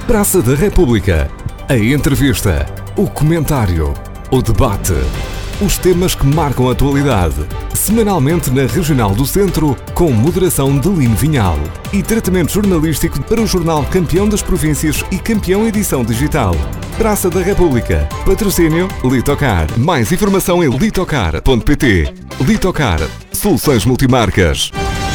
Praça da República. A entrevista, o comentário, o debate. Os temas que marcam a atualidade. Semanalmente na Regional do Centro, com moderação de Lino Vinhal. E tratamento jornalístico para o jornal Campeão das Províncias e Campeão Edição Digital. Praça da República. Patrocínio Litocar. Mais informação em litocar.pt. Litocar. Soluções multimarcas.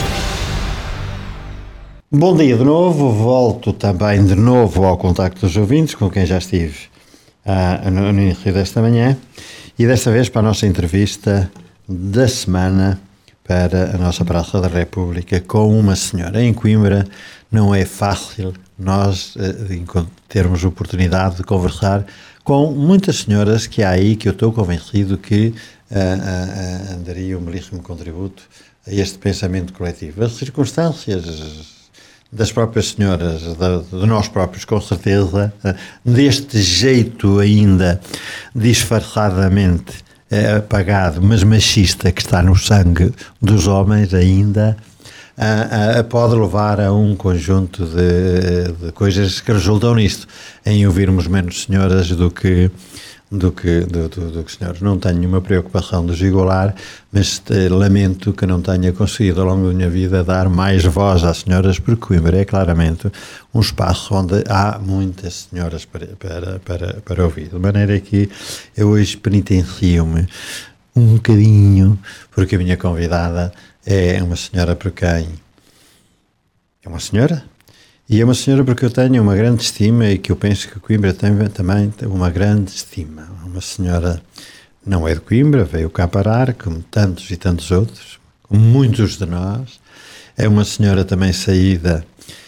Bom dia de novo. Volto também de novo ao contacto dos ouvintes, com quem já estive no início desta manhã. E desta vez para a nossa entrevista da semana para a nossa Praça da República com uma senhora. Em Coimbra não é fácil nós termos oportunidade de conversar com muitas senhoras que há aí, que eu estou convencido que dariam um belíssimo contributo a este pensamento coletivo. As circunstâncias das próprias senhoras, de nós próprios, com certeza, deste jeito ainda disfarçadamente apagado, mas machista, que está no sangue dos homens ainda, pode levar a um conjunto de coisas que resultam nisto, em ouvirmos menos senhoras do que senhores. Não tenho nenhuma preocupação de desigualar, mas lamento que não tenha conseguido ao longo da minha vida dar mais voz às senhoras, porque Coimbra é claramente um espaço onde há muitas senhoras para ouvir. De maneira que eu hoje penitencio-me um bocadinho, porque a minha convidada é uma senhora por quem... É uma senhora? E é uma senhora porque eu tenho uma grande estima e que eu penso que Coimbra também tem uma grande estima. Uma senhora não é de Coimbra, veio cá parar, como tantos e tantos outros, como muitos de nós. É uma senhora também saída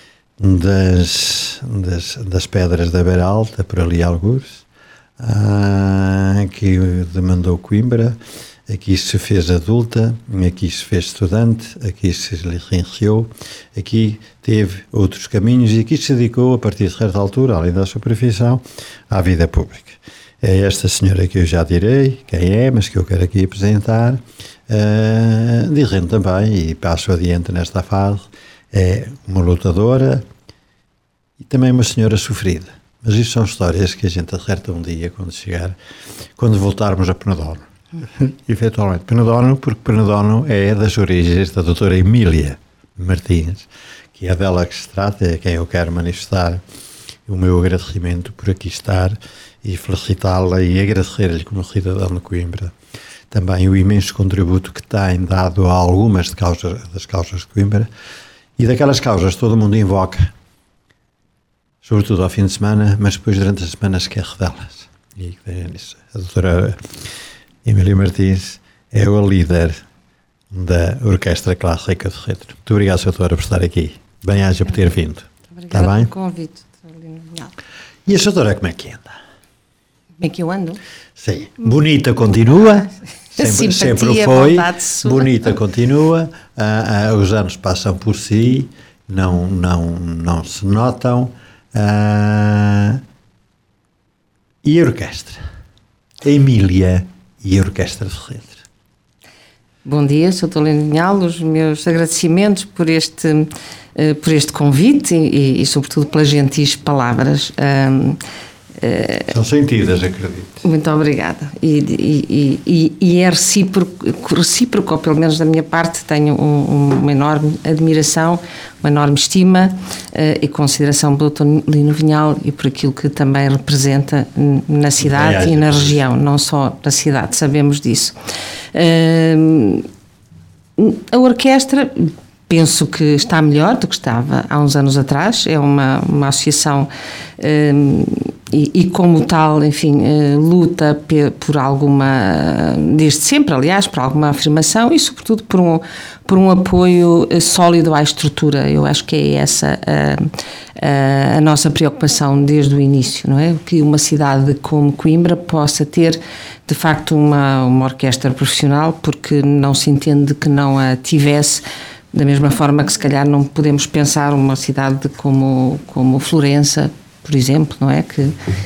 das pedras da Beira Alta, por ali algures, que demandou Coimbra. Aqui se fez adulta, aqui se fez estudante, aqui se licenciou, aqui teve outros caminhos e aqui se dedicou, a partir de certa altura, além da sua profissão, à vida pública. É esta senhora que eu já direi quem é, mas que eu quero aqui apresentar, dizendo também, e passo adiante nesta fase, é uma lutadora e também uma senhora sofrida. Mas isso são histórias que a gente acerta um dia quando voltarmos a Penedono. Efetualmente, Penedono, porque Penedono é das origens da doutora Emília Martins, que é dela que se trata, é quem eu quero manifestar o meu agradecimento por aqui estar e felicitá-la e agradecer-lhe como cidadão de Coimbra também o imenso contributo que tem dado a algumas das causas de Coimbra e daquelas causas todo mundo invoca, sobretudo ao fim de semana, mas depois durante a semana esquece delas. E a doutora Emília Martins é o líder da Orquestra Clássica do Centro. Muito obrigado, Sra. Doutora, por estar aqui. Bem-aja por ter vindo. Obrigada pelo convite. E a Sra. Doutora como é que anda? Como é que eu ando? Sim. Bonita continua. Sempre o foi. Bonita continua. Os anos passam por si. Não se notam. E a orquestra? A Emília e a Orquestra do Centro. Bom dia, Sr. Lino Vinhal, os meus agradecimentos por este convite e sobretudo pelas gentis palavras. São sentidas, acredito. Muito obrigada. E é recíproco, ou pelo menos da minha parte, tenho uma enorme admiração, uma enorme estima e consideração pelo Dr. Lino Vinhal e por aquilo que também representa na cidade e na região, não só na cidade, sabemos disso. A orquestra, penso que está melhor do que estava há uns anos atrás, é uma associação e como tal, enfim, luta por alguma, desde sempre, aliás, por alguma afirmação e sobretudo por um apoio sólido à estrutura. Eu acho que é essa a nossa preocupação desde o início, não é? Que uma cidade como Coimbra possa ter, de facto, uma orquestra profissional, porque não se entende que não a tivesse. Da mesma forma que se calhar não podemos pensar uma cidade como Florença, por exemplo, não é? Que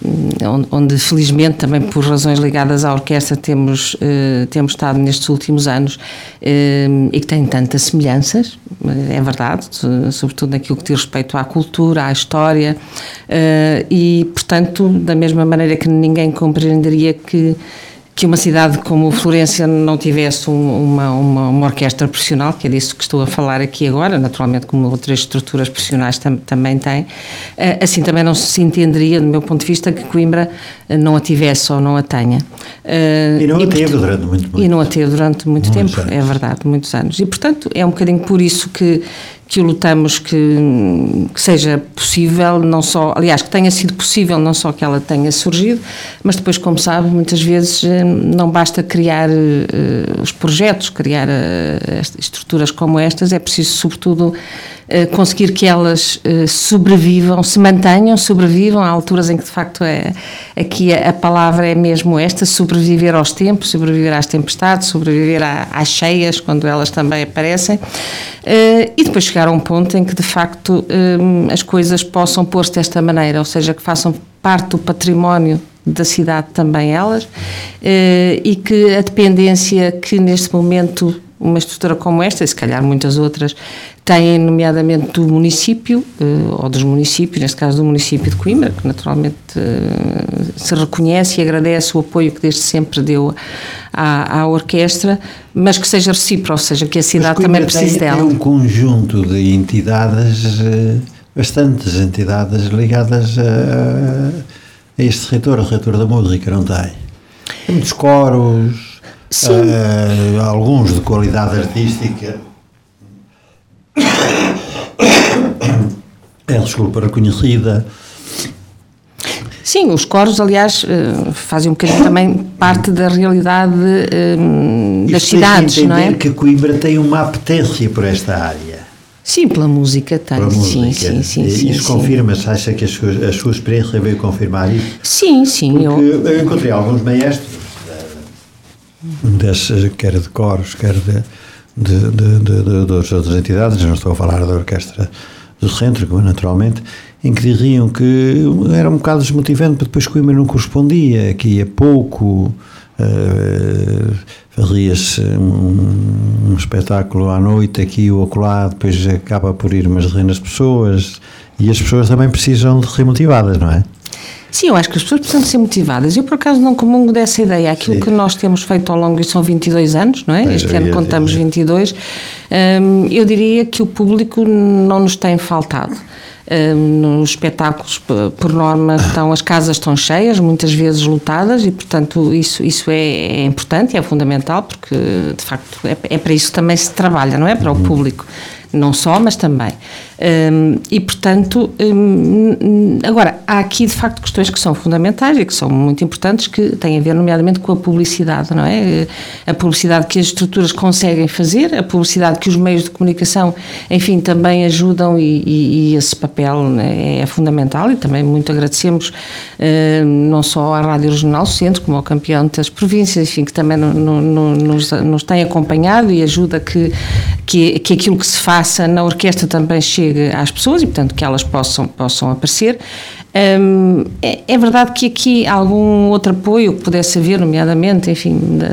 onde felizmente também por razões ligadas à orquestra temos estado nestes últimos anos, e que tem tantas semelhanças, é verdade, sobretudo naquilo que diz respeito à cultura, à história, e portanto da mesma maneira que ninguém compreenderia que uma cidade como Florença não tivesse uma orquestra profissional, que é disso que estou a falar aqui agora, naturalmente como outras estruturas profissionais também têm, assim também não se entenderia, do meu ponto de vista, que Coimbra não a tivesse ou não a tenha. E não a teve durante muito tempo. E não a teve durante muito tempo, é verdade, muitos anos. E, portanto, é um bocadinho por isso que lutamos que seja possível, não só, aliás, que tenha sido possível, não só que ela tenha surgido, mas depois, como sabe, muitas vezes não basta criar os projetos, criar estruturas como estas, é preciso, sobretudo, conseguir que elas sobrevivam, se mantenham, sobrevivam. Há alturas em que, de facto, aqui a palavra é mesmo esta: sobreviver aos tempos, sobreviver às tempestades, sobreviver às cheias, quando elas também aparecem, e depois chegar a um ponto em que, de facto, as coisas possam pôr-se desta maneira, ou seja, que façam parte do património da cidade também elas, e que a dependência que neste momento uma estrutura como esta, e se calhar muitas outras, têm, nomeadamente do município, ou dos municípios, neste caso do município de Coimbra, que naturalmente se reconhece e agradece o apoio que desde sempre deu à orquestra, mas que seja recíproco, ou seja, que a cidade também precise dela. Tem um conjunto de entidades, bastantes entidades ligadas a este reitor, o reitor da música, não tem? Tem muitos coros, alguns de qualidade artística, desculpa, reconhecida. Sim, os coros, aliás, fazem um bocadinho também parte da realidade das cidades, não é? Que Coimbra tem uma apetência por esta área. Sim, pela música tem. Pela música. Sim. Isso confirma-se? Acha que a sua experiência veio confirmar isso? Sim. Porque eu encontrei alguns maestros, quer de coros, quer de outras entidades, não estou a falar da orquestra do centro, naturalmente, em que diziam que era um bocado desmotivante, porque depois Coimbra não correspondia, que ia pouco, fazia-se um espetáculo à noite aqui ou acolá, depois acaba por ir umas dezenas de pessoas, e as pessoas também precisam de ser motivadas, não é? Sim, eu acho que as pessoas precisam de ser motivadas. Eu, por acaso, não comungo dessa ideia. Aquilo que nós temos feito ao longo, e são 22 anos, não é? Este ano contamos 22. Eu diria que o público não nos tem faltado. Nos espetáculos, por norma, as casas estão cheias, muitas vezes lotadas, e, portanto, isso é importante, é fundamental, porque, de facto, é para isso que também se trabalha, não é? Para o público. Não só, mas também. E, portanto, agora, há aqui, de facto, questões que são fundamentais e que são muito importantes, que têm a ver, nomeadamente, com a publicidade, não é? A publicidade que as estruturas conseguem fazer, a publicidade que os meios de comunicação, enfim, também ajudam, e esse papel, né, é fundamental, e também muito agradecemos não só à Rádio Regional do Centro, como ao Campeão das Províncias, enfim, que também nos tem acompanhado e ajuda que aquilo que se faça na orquestra também chegue às pessoas, e, portanto, que elas possam aparecer. É verdade que aqui algum outro apoio que pudesse haver, nomeadamente, enfim,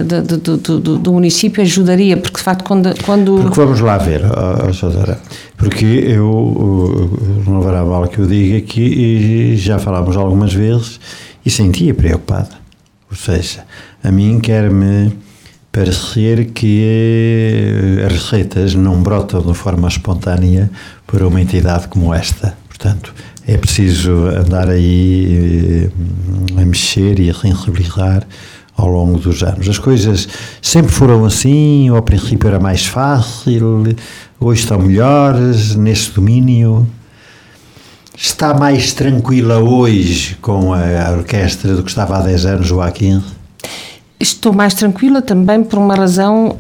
do município, ajudaria, porque, de facto, quando... Porque vamos lá ver, Sra. Porque eu não haverá mal que eu diga que já falámos algumas vezes e sentia preocupada. Ou seja, a mim quer-me parecer que as receitas não brotam de forma espontânea por uma entidade como esta. Portanto, é preciso andar aí a mexer e a sensibilizar ao longo dos anos. As coisas sempre foram assim, ao princípio era mais fácil, hoje estão melhores neste domínio. Está mais tranquila hoje com a orquestra do que estava há 10 anos ou há 15? Estou mais tranquila também por uma razão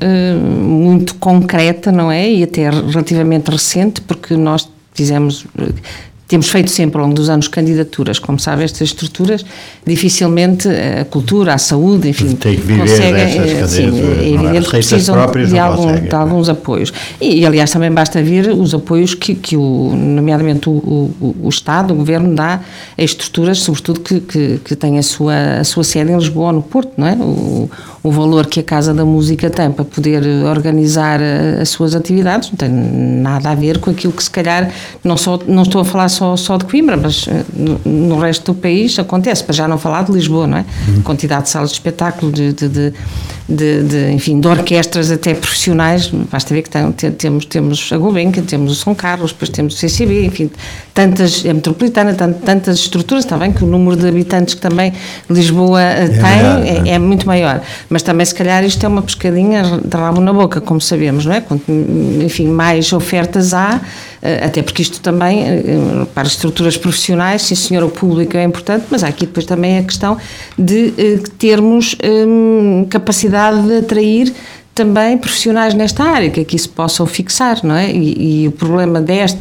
muito concreta, não é? E até relativamente recente, porque nós temos feito sempre ao longo dos anos candidaturas, como sabe, estas estruturas, dificilmente a cultura, a saúde, enfim, tem que viver conseguem, é evidente que precisam de alguns apoios. E, aliás, também basta ver os apoios que nomeadamente o Estado, o Governo, dá a estruturas, sobretudo que têm a sua sede em Lisboa ou no Porto, não é? O valor que a Casa da Música tem para poder organizar as suas atividades não tem nada a ver com aquilo que, se calhar, não estou a falar só de Coimbra, mas no resto do país acontece, para já não falar de Lisboa, não é? Quantidade de salas de espetáculo, enfim, de orquestras até profissionais, basta ver que temos a Gulbenkian, temos o São Carlos, depois temos o CCB, enfim, a Metropolitana, tantas estruturas, está bem que o número de habitantes que também Lisboa tem é muito maior, mas também, se calhar, isto é uma pescadinha de rabo na boca, como sabemos, não é? Quanto, enfim, mais ofertas há, até porque isto também, para as estruturas profissionais, sim senhor, o público é importante, mas há aqui depois também a questão de termos capacidade de atrair também profissionais nesta área, que aqui se possam fixar, não é? E o problema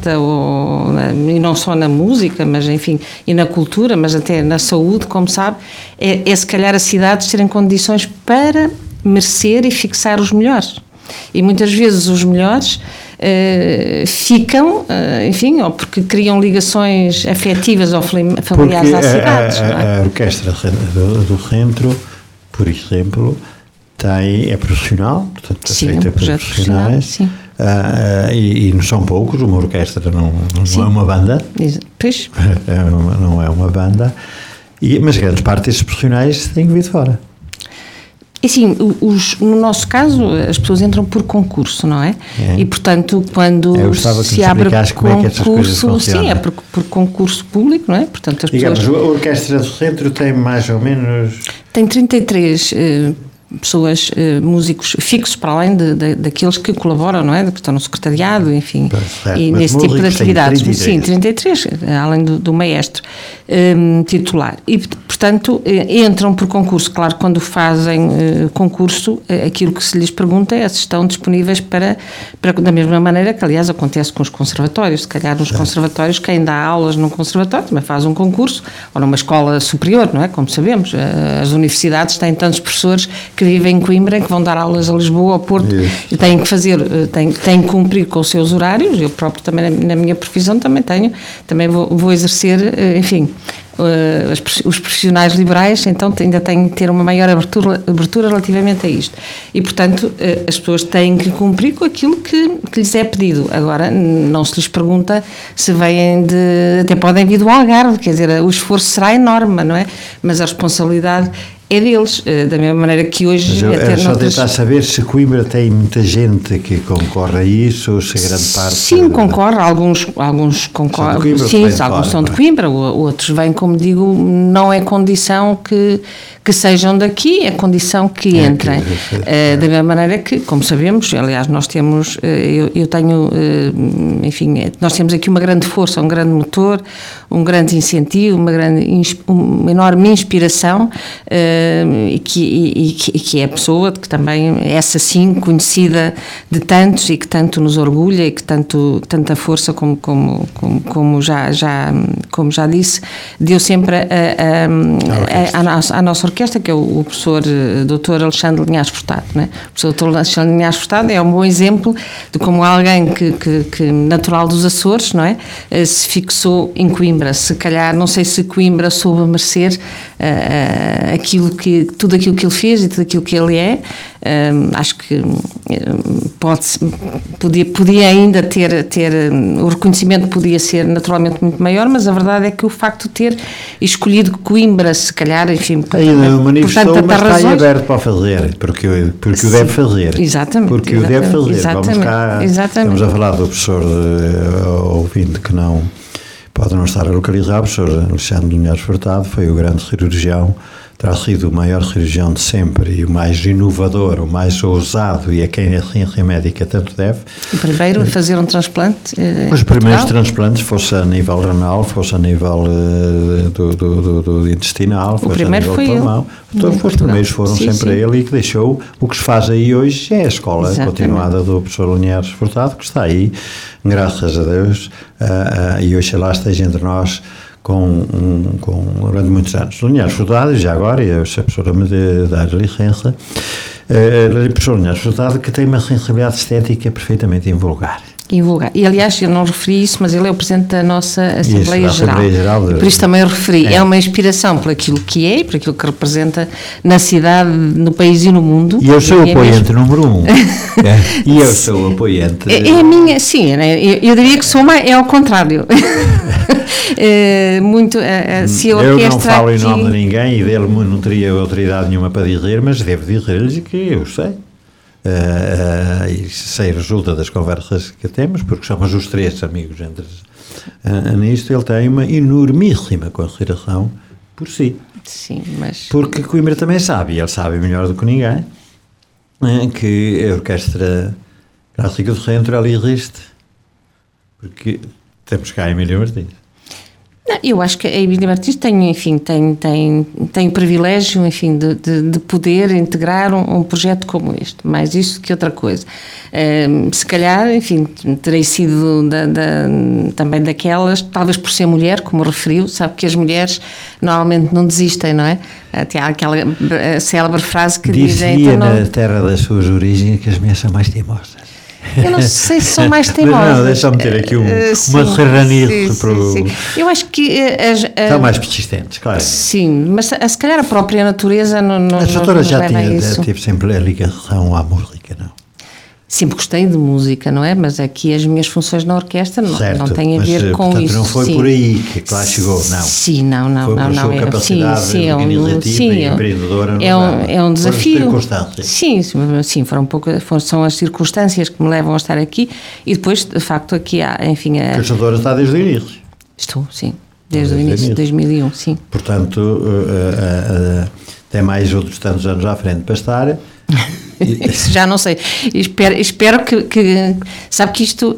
e não só na música, mas enfim, e na cultura, mas até na saúde, como sabe, é se calhar as cidades terem condições para merecer e fixar os melhores. E muitas vezes os melhores ficam, enfim, ou porque criam ligações afetivas ou familiares às cidades. A orquestra do centro, por exemplo, é profissional, portanto, feita por profissionais, e não são poucos, uma orquestra não é uma banda, não é uma banda, mas grande parte desses profissionais têm que vir de fora. E sim, no nosso caso, as pessoas entram por concurso, não é? E, portanto, quando se abre concurso, sim, é por concurso público, não é? Portanto, as pessoas... Digamos, a Orquestra do Centro tem mais ou menos... Tem 33 pessoas, músicos fixos, para além daqueles que colaboram, não é? Que estão no secretariado, enfim, e nesse tipo de atividades. 33. Sim, 33, além do maestro titular. E, portanto, entram por concurso. Claro, quando fazem concurso, aquilo que se lhes pergunta é se estão disponíveis para da mesma maneira que, aliás, acontece com os conservatórios. Se calhar, nos conservatórios, quem dá aulas num conservatório também faz um concurso, ou numa escola superior, não é? Como sabemos, as universidades têm tantos professores que vivem em Coimbra, que vão dar aulas a Lisboa, ao Porto, e têm que cumprir com os seus horários. Eu próprio também, na minha profissão, também vou exercer, enfim, os profissionais liberais, então ainda têm que ter uma maior abertura relativamente a isto. E, portanto, as pessoas têm que cumprir com aquilo que lhes é pedido. Agora, não se lhes pergunta se vêm até podem vir do Algarve, quer dizer, o esforço será enorme, não é? Mas a responsabilidade é deles, da mesma maneira que hoje... É só tentar saber se Coimbra tem muita gente que concorre a isso, ou se grande parte... Sim, concorre, alguns concorrem, sim, alguns são de Coimbra, outros vêm, como digo, não é condição que sejam daqui, é condição que entrem. Da mesma maneira que, como sabemos, aliás, nós temos, eu tenho, enfim, nós temos aqui uma grande força, um grande motor, um grande incentivo, uma enorme inspiração, e que é a pessoa que também, essa sim, conhecida de tantos e que tanto nos orgulha e que tanta força, como já disse, deu sempre à nossa orquestra, que é o professor Dr. Alexandre Linhares Furtado, não é? O professor Dr. Alexandre Linhares Furtado é um bom exemplo de como alguém que natural dos Açores, não é? Se fixou em Coimbra. Se calhar, não sei se Coimbra soube merecer tudo aquilo que ele fez e tudo aquilo que ele é. Acho que podia ainda ter o reconhecimento podia ser naturalmente muito maior, mas a verdade é que o facto de ter escolhido Coimbra, se calhar, enfim, ainda manifestou, mas está aí aberto para fazer, porque o deve fazer. Exatamente. Porque o deve fazer. Exatamente. Estamos a falar do professor ouvinte que não pode não estar a localizar. O professor Alexandre Linhares Furtado foi o grande cirurgião terá sido o maior cirurgião de sempre e o mais inovador, o mais ousado e a quem a ciência médica tanto deve. O primeiro a fazer um transplante. Os primeiros transplantes, fosse a nível renal, fosse a nível do intestinal, fosse a nível do pulmão. Todos os primeiros foram sempre ele, e que deixou o que se faz aí hoje, é a escola continuada do professor Linhares Furtado, que está aí, graças a Deus, e oxalá esteja entre nós durante muitos anos. Linhares Furtado, já agora, e a professora me dar licença, o professor Linhares Furtado, que tem uma sensibilidade estética perfeitamente invulgar. E aliás, eu não referi isso, mas ele é o Presidente da nossa Assembleia Geral. Por isso também eu referi. É uma inspiração por aquilo que é, por aquilo que representa na cidade, no país e no mundo. E eu sou o apoiante número 1. E eu sou o apoiante. É a minha, sim, eu diria que sou mais, é ao contrário. Muito, se a orquestra eu não falo em nome de ninguém e dele não teria autoridade nenhuma para dizer, mas devo dizer-lhes que eu sei. E sei, resulta das conversas que temos, porque somos os três amigos nisto. Ele tem uma enormíssima consideração por si. Sim, mas... Porque Coimbra também sabe, e ele sabe melhor do que ninguém, que a Orquestra Clássica do Centro ali existe, porque temos cá a Emília Martins. Não, eu acho que a Emília Martins tem o privilégio, enfim, de poder integrar um projeto como este, mais isso que outra coisa. Se calhar, enfim, terei sido também daquelas, talvez por ser mulher, como referiu, sabe que as mulheres normalmente não desistem, não é? Até há aquela célebre frase que dizem... Dizia na terra das suas origens que as mulheres são mais teimosas. Eu não sei se são mais teimosas. Mas não, deixa-me ter aqui uma serranice para o... Sim. Eu acho que... São mais persistentes, claro. Sim, mas se calhar a própria natureza não a doutora já teve sempre a ligação à música, não? Sempre gostei de música, não é? Mas aqui as minhas funções na orquestra não têm a ver com portanto, isso. Não foi por aí que lá chegou, não? Sim, não. Foi por sua capacidade organizativa e empreendedora. É um desafio. Sim, são as circunstâncias que me levam a estar aqui, e depois, de facto, aqui há, enfim... A doutora está desde o início. Estou, sim. Desde o início de 2001, sim. Portanto, tem mais outros tantos anos à frente para estar... Isso já não sei. Espero que sabe que isto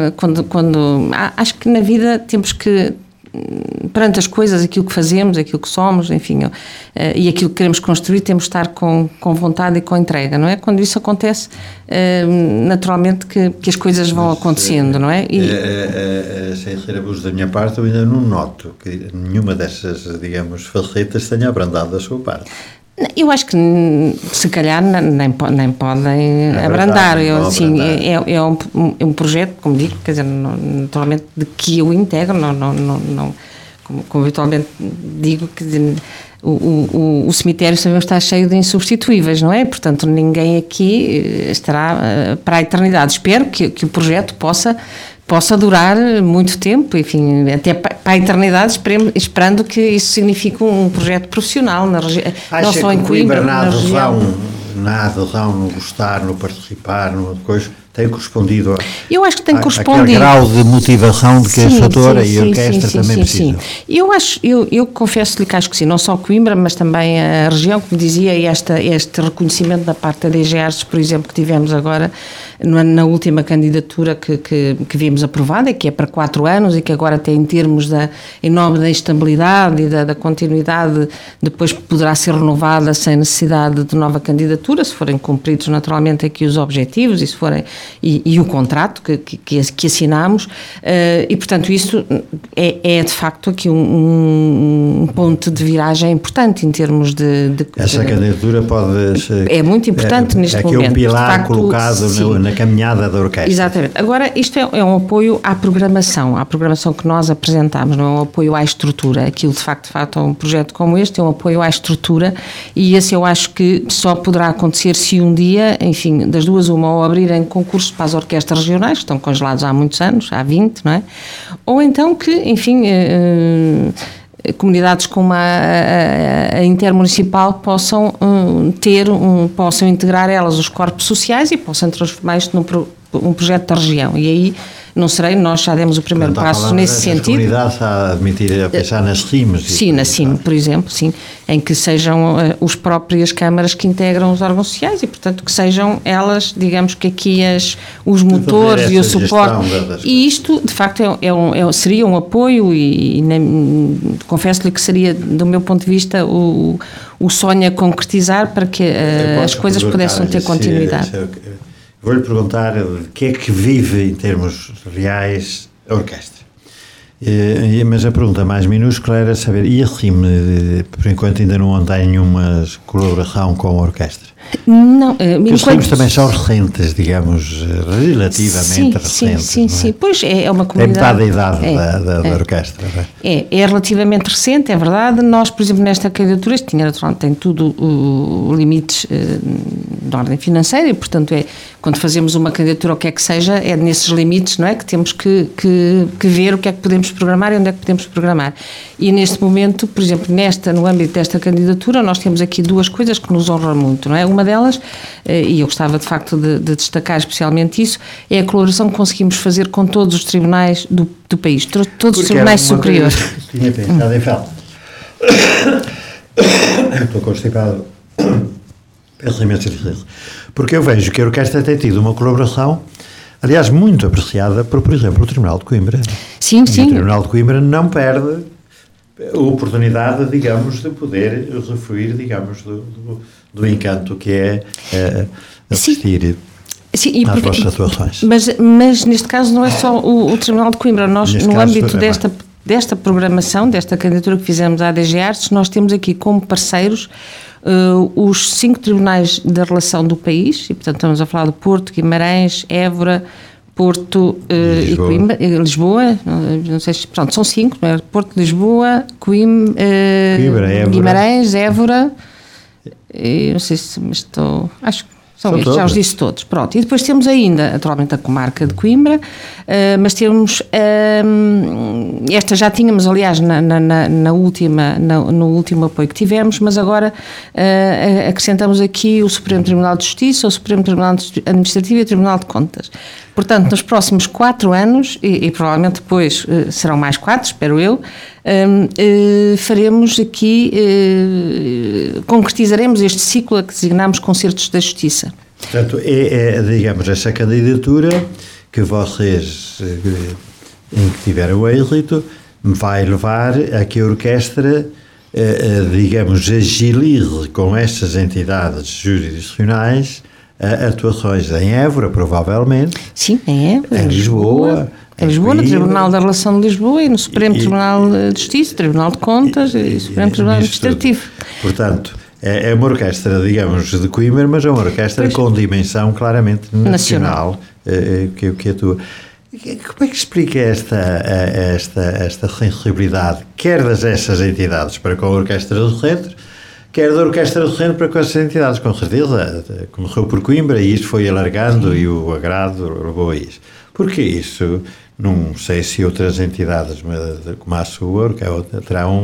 acho que na vida temos que, perante as coisas, aquilo que fazemos, aquilo que somos, enfim, e aquilo que queremos construir, temos de estar com vontade e com entrega, não é? Quando isso acontece, naturalmente que as coisas vão acontecendo, não é? Sem ser abuso da minha parte, eu ainda não noto que nenhuma dessas, digamos, facetas tenha abrandado da sua parte. Eu acho que se calhar nem podem abrandar. É um projeto, como digo, quer dizer, naturalmente de que eu integro, não, como habitualmente digo, que o cemitério sabemos está cheio de insubstituíveis, não é? Portanto, ninguém aqui estará para a eternidade. Espero que o projeto possa durar muito tempo, enfim, até para a eternidade, esperando que isso signifique um projeto profissional na região, não só em Coimbra, na região. Na adesão, no gostar, no participar, no coisa, tem correspondido eu acho que tem correspondido aquele grau de motivação de que a doutora e a orquestra também precisam. Eu confesso-lhe que acho que sim, não só Coimbra, mas também a região, como dizia, este reconhecimento da parte da DG Artes, por exemplo, que tivemos agora na última candidatura que vimos aprovada, que é para 4 anos e que agora até em termos em nome da estabilidade e da continuidade, depois poderá ser renovada sem necessidade de nova candidatura, se forem cumpridos naturalmente aqui os objetivos e se forem e o contrato que assinamos, e portanto isso é de facto aqui um ponto de viragem importante em termos de essa candidatura pode ser, é muito importante neste momento. É um pilar facto, colocado na caminhada da orquestra. Exatamente. Agora isto é um apoio à programação que nós apresentamos, não é um apoio à estrutura. Aquilo de facto um projeto como este é um apoio à estrutura, e esse eu acho que só poderá acontecer se um dia, enfim, das duas uma, ou abrirem concursos para as orquestras regionais, que estão congelados há muitos anos, há 20, não é? Ou então que, enfim, comunidades como a intermunicipal possam integrar elas os corpos sociais e possam transformar isto num projeto da região. E aí não serei, nós já demos o primeiro passo nesse sentido. A comunidade está a admitir, a pensar nas CIMs. Sim, na CIM, por exemplo, sim, em que sejam os próprias câmaras que integram os órgãos sociais e, portanto, que sejam elas, digamos que aqui os motores e o suporte. E isto, de facto, seria um apoio e confesso-lhe que seria, do meu ponto de vista, o sonho a concretizar para que as coisas pudessem ter continuidade. Vou-lhe perguntar de que é que vive, em termos reais, a orquestra. Mas a pergunta mais minúscula era saber, e a RIM, por enquanto ainda não tem nenhuma colaboração com a orquestra? Não, os RIMs também são recentes, digamos, relativamente recentes. Sim, pois é uma comunidade... É metade da idade da orquestra. É relativamente recente, é verdade. Nós, por exemplo, nesta candidatura, tem tudo limites de ordem financeira e, portanto, quando fazemos uma candidatura, o que é que seja, é nesses limites, não é? Que temos que ver o que é que podemos programar e onde é que podemos programar. E neste momento, por exemplo, no âmbito desta candidatura, nós temos aqui duas coisas que nos honram muito, não é? Uma delas, e eu gostava de facto de destacar especialmente isso, é a colaboração que conseguimos fazer com todos os tribunais do país, todos os tribunais superiores. Tinha pensado em falta. Estou constipado. Peço imensa licença. Porque eu vejo que a orquestra tem tido uma colaboração, aliás, muito apreciada por exemplo, o Tribunal de Coimbra. Sim. O Tribunal de Coimbra não perde a oportunidade, digamos, de poder usufruir, digamos, do encanto que é assistir às vossas atuações. Mas neste caso não é só o Tribunal de Coimbra. Nós, no âmbito desta programação, desta candidatura que fizemos à ADG Artes, nós temos aqui como parceiros os 5 tribunais da relação do país, e portanto estamos a falar do Porto, Guimarães, Évora, Porto e Coimbra, Lisboa, não sei se, pronto, são 5, não é? Porto, Lisboa, Coimbra, Guimarães, Évora, e não sei se me estou, acho que são estes, já os disse todos, pronto. E depois temos ainda, naturalmente, a comarca de Coimbra, mas temos, esta já tínhamos, aliás, no último apoio que tivemos, mas agora acrescentamos aqui o Supremo Tribunal de Justiça, o Supremo Tribunal Administrativo e o Tribunal de Contas. Portanto, nos próximos 4 anos, e provavelmente depois serão mais 4, espero eu, faremos aqui, concretizaremos este ciclo a que designamos Concertos da Justiça. Portanto, digamos, essa candidatura que vocês, em que tiveram o êxito, vai levar a que a orquestra, digamos, agilize com estas entidades jurisdicionais atuações em Évora, provavelmente. Sim, em Évora. Em Lisboa. Em Lisboa, no Tribunal da Relação de Lisboa e no Supremo Tribunal de Justiça, Tribunal de Contas e Supremo Tribunal Administrativo. Portanto, é uma orquestra, digamos, de Coimbra, mas é uma orquestra com dimensão claramente nacional. Que atua. Como é que explica esta sensibilidade, quer dessas entidades para com a Orquestra do Centro, quer da Orquestra do Centro para com essas entidades? Com certeza, começou por Coimbra e isto foi alargando e o agrado levou a isso. Porque isso, não sei se outras entidades como a sua, que é outra,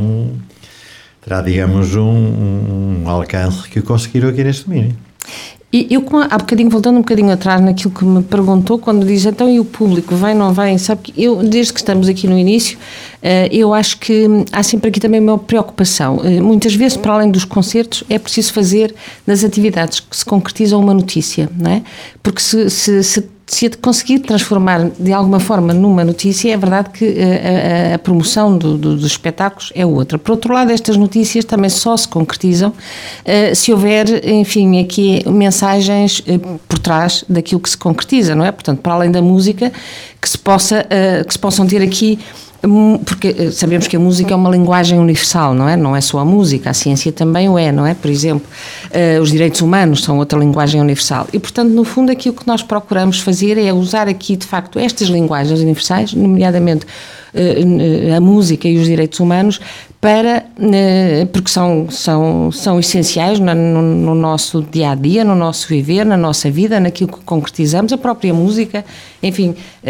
terá, digamos, um alcance que conseguiram aqui neste domínio. E eu, há bocadinho, voltando um bocadinho atrás naquilo que me perguntou, quando diz, então, e o público, vem, não vem? Sabe que eu, desde que estamos aqui no início, eu acho que há sempre aqui também uma preocupação. Muitas vezes, para além dos concertos, é preciso fazer das atividades que se concretizam uma notícia, não é? Porque se conseguir transformar de alguma forma numa notícia, é verdade que a promoção dos espetáculos é outra. Por outro lado, estas notícias também só se concretizam se houver, enfim, aqui mensagens por trás daquilo que se concretiza, não é? Portanto, para além da música, que se possam ter aqui, porque sabemos que a música é uma linguagem universal, não é? Não é só a música, a ciência também o é, não é? Por exemplo, os direitos humanos são outra linguagem universal e, portanto, no fundo, aquilo que nós procuramos fazer é usar aqui, de facto, estas linguagens universais, nomeadamente a música e os direitos humanos, porque são essenciais no nosso dia-a-dia, no nosso viver, na nossa vida, naquilo que concretizamos. A própria música, enfim,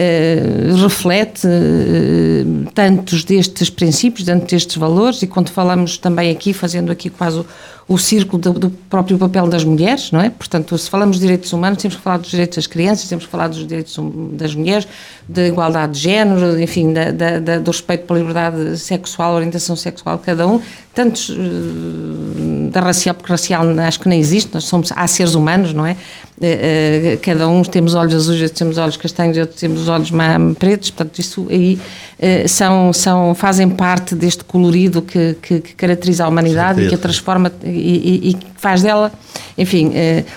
reflete tantos destes princípios, tantos destes valores, e quando falamos também aqui, fazendo aqui quase o círculo do próprio papel das mulheres, não é? Portanto, se falamos de direitos humanos, temos que falar dos direitos das crianças, temos que falar dos direitos das mulheres, da igualdade de género, enfim, do respeito pela liberdade sexual, orientação sexual de cada um, tanto da racial, porque racial acho que nem existe, há seres humanos, não é? Cada um temos olhos azuis, outros temos olhos castanhos, outros temos os olhos pretos, portanto, isso aí fazem parte deste colorido que caracteriza a humanidade e que a transforma e faz dela, enfim,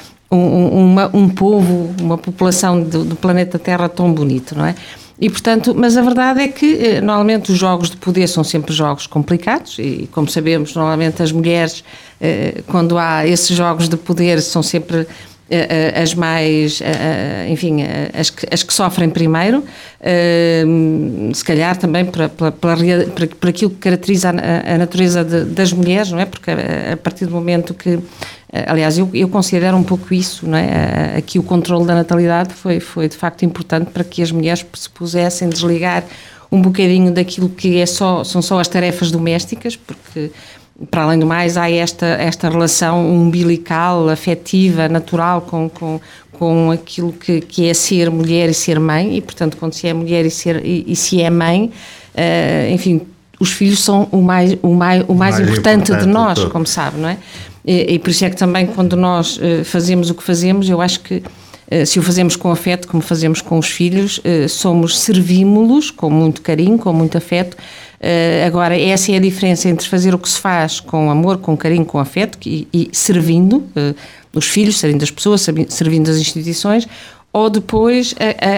um povo, uma população do planeta Terra tão bonito, não é? E, portanto, mas a verdade é que normalmente os jogos de poder são sempre jogos complicados e, como sabemos, normalmente as mulheres, quando há esses jogos de poder, são sempre as mais, enfim, as que sofrem primeiro, se calhar também por aquilo que caracteriza a natureza das mulheres, não é? Porque a partir do momento que, aliás, eu considero um pouco isso, não é? Aqui o controle da natalidade foi de facto importante para que as mulheres se pusessem desligar um bocadinho daquilo que são só as tarefas domésticas, porque para além do mais há esta relação umbilical, afetiva, natural com aquilo que é ser mulher e ser mãe, e portanto quando se é mulher e se é mãe, enfim, os filhos são o mais importante de nós, como sabe, não é? E por isso é que também quando nós fazemos o que fazemos, eu acho que se o fazemos com afeto, como fazemos com os filhos, servimos-los com muito carinho, com muito afeto. Agora, essa é a diferença entre fazer o que se faz com amor, com carinho, com afeto e servindo os filhos, servindo as pessoas, servindo as instituições, ou depois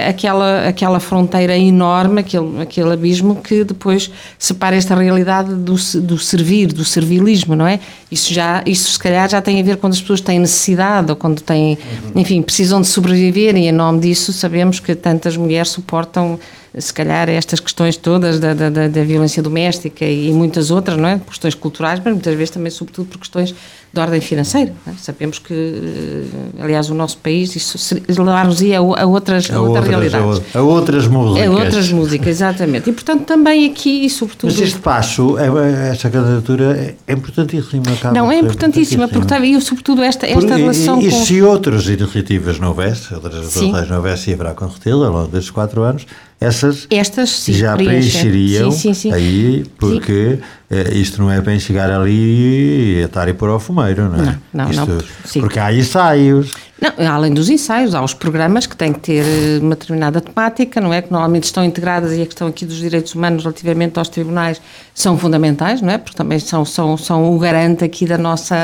aquela fronteira enorme, aquele abismo que depois separa esta realidade do servir, do servilismo, não é? Isso se calhar já tem a ver quando as pessoas têm necessidade ou quando têm, enfim, precisam de sobreviver, e em nome disso sabemos que tantas mulheres suportam se calhar estas questões todas da violência doméstica e muitas outras, não é? Questões culturais, mas muitas vezes também sobretudo por questões de ordem financeira, não é? Sabemos que, aliás, o nosso país, isso levar-nos-ia a outras realidades. A outras músicas. A outras músicas, exatamente. E, portanto, também aqui, e sobretudo... Mas este passo, esta candidatura é importantíssima. Não, é importantíssima, porque e, sobretudo, esta relação e com... se outras iniciativas não houvesse, outras não houvesse, e haverá com certeza, ao longo destes 4 anos, estas sim, já preencheriam aí, porque isto não é para chegar ali e estar e pôr ao fumeiro, não é? Não. Porque há ensaios. Não, além dos ensaios, há os programas que têm que ter uma determinada temática, não é? Que normalmente estão integradas, e a questão aqui dos direitos humanos relativamente aos tribunais são fundamentais, não é? Porque também são o garante aqui das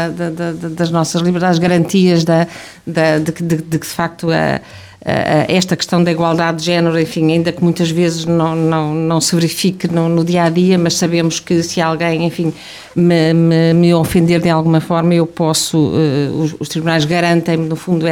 nossas liberdades, garantias de que de facto esta questão da igualdade de género, enfim, ainda que muitas vezes não se verifique no dia-a-dia, mas sabemos que se alguém, enfim, me ofender de alguma forma, eu posso, os tribunais garantem-me, no fundo,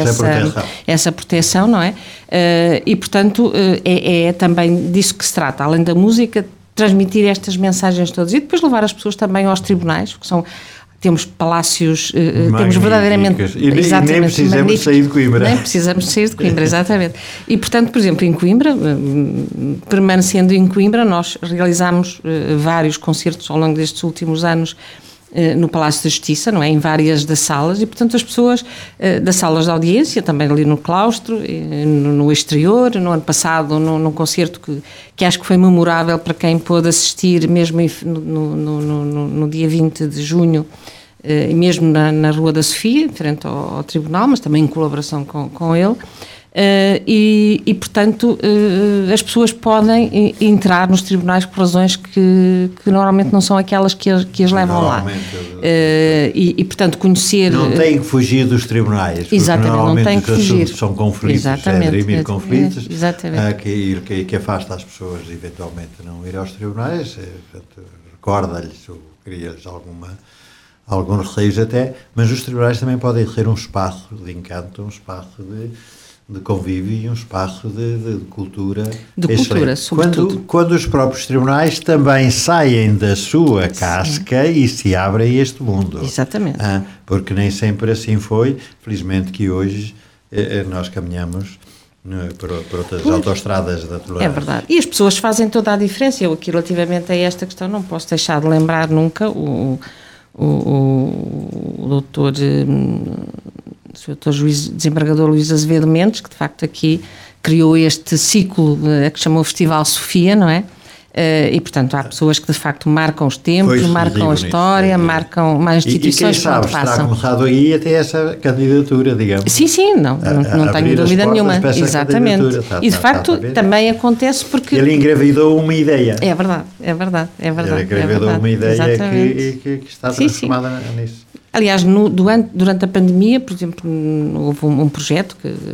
essa proteção, não é? E, portanto, é também disso que se trata, além da música, transmitir estas mensagens todas e depois levar as pessoas também aos tribunais, que são... Temos palácios, temos verdadeiramente... E nem precisamos sair de Coimbra. Nem precisamos sair de Coimbra, exatamente. E, portanto, por exemplo, em Coimbra, permanecendo em Coimbra, nós realizámos vários concertos ao longo destes últimos anos no Palácio da Justiça, não é? Em várias das salas, e, portanto, as pessoas das salas de audiência, também ali no claustro, no exterior, no ano passado, num concerto que acho que foi memorável para quem pôde assistir, mesmo no dia 20 de junho, e mesmo na Rua da Sofia, em frente ao Tribunal, mas também em colaboração com ele. E portanto, as pessoas podem entrar nos tribunais por razões que normalmente não são aquelas que as levam lá. E, portanto, conhecer... Não têm que fugir dos tribunais. Exatamente, não têm que fugir. São conflitos, exatamente, conflitos. Exatamente. Que afasta as pessoas, eventualmente, não ir aos tribunais. Recorda-lhes ou cria-lhes alguns receios até, mas os tribunais também podem ser um espaço de encanto, um espaço de convívio e um espaço de cultura. De cultura, sobretudo. Quando os próprios tribunais também saem da sua casca e se abrem a este mundo. Exatamente. Porque nem sempre assim foi. Felizmente que hoje nós caminhamos por outras autoestradas da tolerância. É verdade. E as pessoas fazem toda a diferença. Eu aqui, relativamente a esta questão, não posso deixar de lembrar nunca o doutor, o Dr. Desembargador Luís Azevedo Mendes, que de facto aqui criou este ciclo que chamou Festival Sofia, não é? E portanto há pessoas que de facto marcam os tempos, marcam a história, marcam mais instituições que passam. Terá começado aí até essa candidatura, digamos. Sim, não tenho dúvida nenhuma. Exatamente. E de facto também acontece porque... Ele engravidou uma ideia. É verdade. Ele engravidou uma ideia que está transformada nisso. Aliás, durante a pandemia, por exemplo, houve um projeto